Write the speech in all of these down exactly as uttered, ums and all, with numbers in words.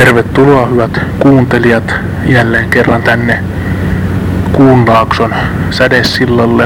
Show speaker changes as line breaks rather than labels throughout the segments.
Tervetuloa hyvät kuuntelijat jälleen kerran tänne Kuunlaakson sädesillalle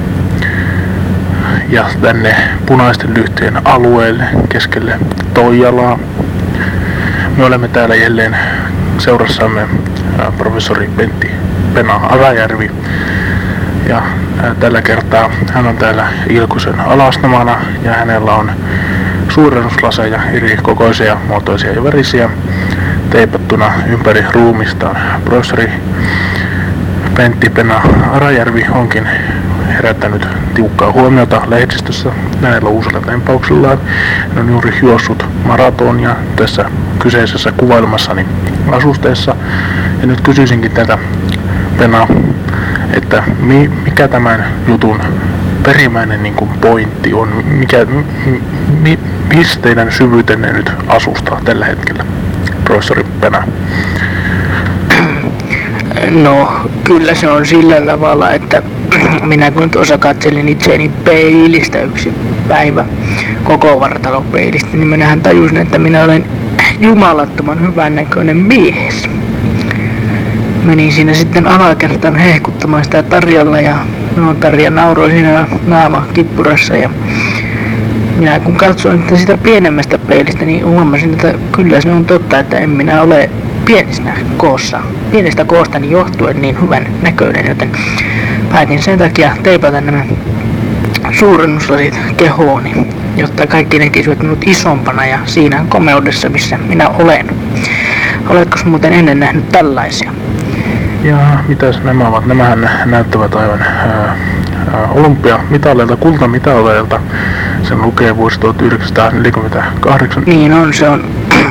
ja tänne Punaisten lyhtyjen alueelle keskelle Toijalaa. Me olemme täällä jälleen seurassamme professori Pentti Pena Arajärvi ja tällä kertaa hän on täällä Ilkusen alastomana ja hänellä on suurennuslaseja eri kokoisia, muotoisia ja värisiä teipattuna ympäri ruumistaan. Professori Pentti Pena Arajärvi onkin herättänyt tiukkaa huomiota lehdistössä näillä uusilla tempauksillaan. Hän on juuri juossut maratonia tässä kyseisessä kuvailmassani asusteessa. Ja nyt kysyisinkin tätä Pena, että mi, mikä tämän jutun perimmäinen niin kuin pointti on, mikä, mi, missä teidän syvyytenne nyt asustaa tällä hetkellä, professori Pena?
No, kyllä se on sillä tavalla, että minä kun tuossa katselin itseäni peilistä yksi päivä, koko vartalopeilistä, niin minähän tajusin, että minä olen jumalattoman hyvännäköinen mies. Menin siinä sitten alakertaan hehkuttamaan sitä Tarjalla ja no, Tarja nauroi siinä naama kippurassa ja minä kun katsoin että sitä pienemmästä peilistä, niin huomasin, että kyllä se on totta, että en minä ole pienestä koossa, pienestä koostani johtuen niin hyvän näköinen, joten päätin sen takia teipata nämä suurennuslasit kehooni, jotta kaikki näkisivät minut isompana ja siinä komeudessa, missä minä olen. Oletko muuten ennen nähnyt tällaisia?
Ja mitäs nämä ovat? Nämähän näyttävät aivan ää, ää, olympiamitaleilta, kultamitaleilta. Sen lukee vuosi tuhatyhdeksänsataaneljäkymmentäkahdeksan.
Niin on, se on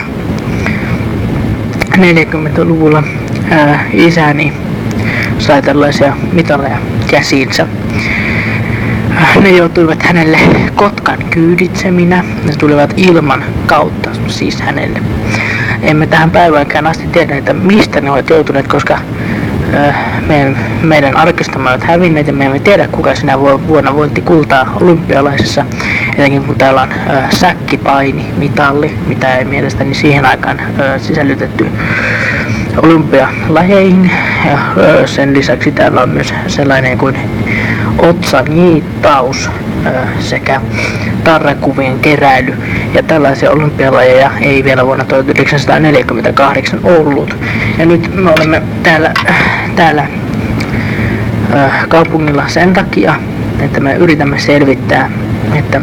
neljäkymmentäluvulla ää, isäni sai tällaisia mitaleja käsiinsä. Ne joutuivat hänelle Kotkan kyyditseminä. Ne tulivat ilman kautta siis hänelle. Emme tähän päiväänkään asti tiedä, että mistä ne ovat joutuneet, koska äh, meidän, meidän arkistamme ovat hävinneet ja me emme tiedä, kuka sinä vuonna voitti kultaa olympialaisessa. Etenkin kun täällä on äh, säkkipaini, mitalli, mitä ei mielestäni siihen aikaan äh, sisällytetty olympialajeihin. Ja äh, sen lisäksi täällä on myös sellainen kuin otsanjiittaus sekä tarrakuvien keräily. Ja tällaisia olympialajeja ei vielä vuonna tuhatyhdeksänsataaneljäkymmentäkahdeksan ollut. Ja nyt me olemme täällä, täällä äh, kaupungilla sen takia, että me yritämme selvittää, että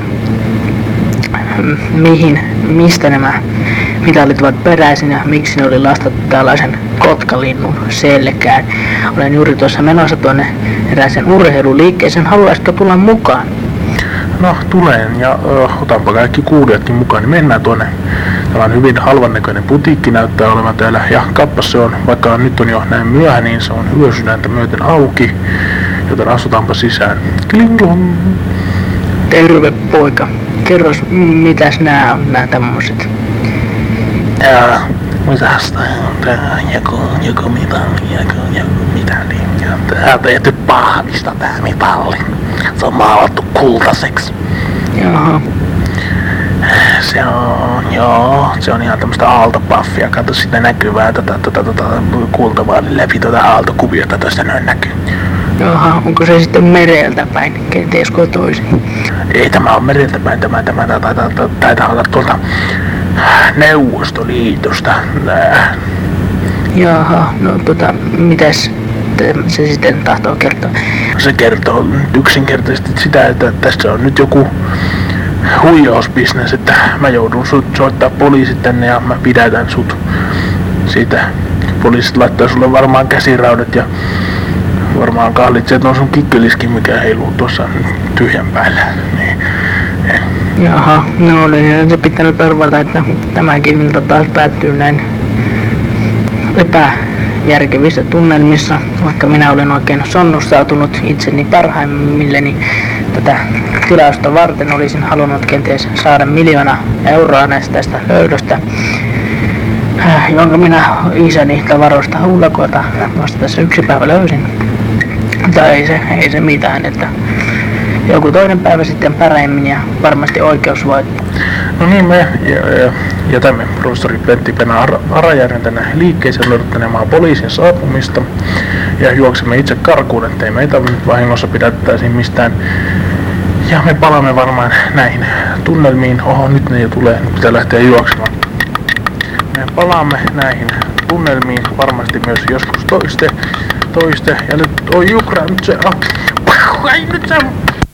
mihin, mistä nämä mitalit ovat peräisin ja miksi ne oli lastattu tällaisen kotkalinnun selkään. Olen juuri tuossa menossa tuonne erääseen urheiluliikkeeseen. Haluaisitko tulla mukaan?
No, tulen ja ö, otanpa kaikki kuulijatkin mukaan, niin mennään tuonne. Tämä on hyvin halvannäköinen putiikki näyttää olevan täällä ja kappas se on, vaikka nyt on jo näin myöhä, niin se on yösydäntä myöten auki, joten astutaanpa sisään. Klinglong!
Terve poika. Kerros, mitäs nää on, nää tämmöiset?
Ja mitäs tää on tää joku, joku mitalli, joku, joku mitalli. Ja tää on tehty pahvista tää mitalli. Se on maalattu kultaiseksi.
Jaha.
Se on, joo, se on ihan tämmöstä aaltopaffia. Kato sitä näkyvää tätä, tätä, tätä kultavaalin läpi tätä aaltokuviota tästä noin näkyy.
Jaha, onko se sitten mereltä päin, kenties kotoisin?
Ei tämä on mereltä päin, tämä, tämä taitaa olla tuolta Neuvostoliitosta.
Jaha, no tota, mitäs se sitten tahtoo kertoa?
Se kertoo yksinkertaisesti sitä, että tässä on nyt joku huijausbisnes, että mä joudun sut soittaa poliisit tänne ja mä pidätän sut siitä. Poliisit laittaa sulle varmaan käsiraudat ja varmaan kahlitseet on sun kikkeliskin, mikä heiluu tuossa tyhjän päällä. Niin.
Jaha, no niin se pitänyt arvata, että tämäkin ilta taas päättyy näin epäjärkevissä tunnelmissa, vaikka minä olen oikein sonnustautunut itseni parhaimmilleni tätä tilausta varten olisin halunnut kenties saada miljoona euroa näistä tästä löydöstä, jonka minä isäni tavaroista hullakoita vasta tässä yksi päivä löysin. Mutta ei se, ei se mitään, että joku toinen päivä sitten paremmin ja varmasti oikeus voittaa.
No niin, me jätämme professori Pentti Pena Arajärven tänne liikkeeseen odottelemaan poliisin saapumista ja juoksemme itse karkuun, ettei meitä nyt vahingossa pidättäisiin mistään. Ja me palaamme varmaan näihin tunnelmiin. Oho, nyt ne jo tulee, nyt pitää lähteä juoksemaan. Me palaamme näihin tunnelmiin varmasti myös joskus toiste, toiste. Ja nyt, oi jukra, nyt se, oh, ai nyt se